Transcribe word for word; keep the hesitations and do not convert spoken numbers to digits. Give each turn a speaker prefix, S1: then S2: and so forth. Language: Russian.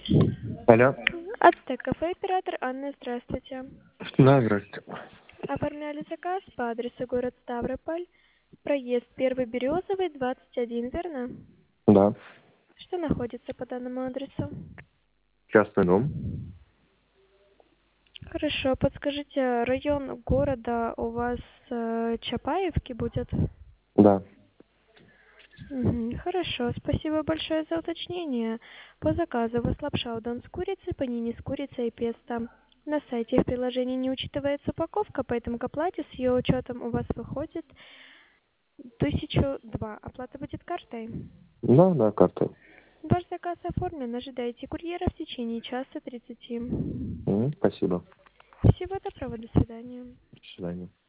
S1: Алло.
S2: Ацтек кафе, оператор Анна, здравствуйте.
S1: Да, здравствуйте.
S2: Оформляли заказ по адресу город Ставрополь, проезд Первый Березовый, двадцать один, верно?
S1: Да.
S2: Что находится по данному адресу?
S1: Частный дом.
S2: Хорошо, подскажите, район города у вас э, Чапаевки будет?
S1: Да.
S2: Мгм, хорошо, спасибо большое за уточнение. По заказу у вас лапша удон с курицей, панини с курицей и песто. На сайте в приложении не учитывается упаковка, поэтому к оплате с ее учетом у вас выходит тысячу два. Оплата будет картой.
S1: Да, да, картой.
S2: Ваш заказ оформлен. Ожидайте курьера в течение часа тридцати.
S1: М, Спасибо.
S2: Всего доброго, до свидания.
S1: До свидания.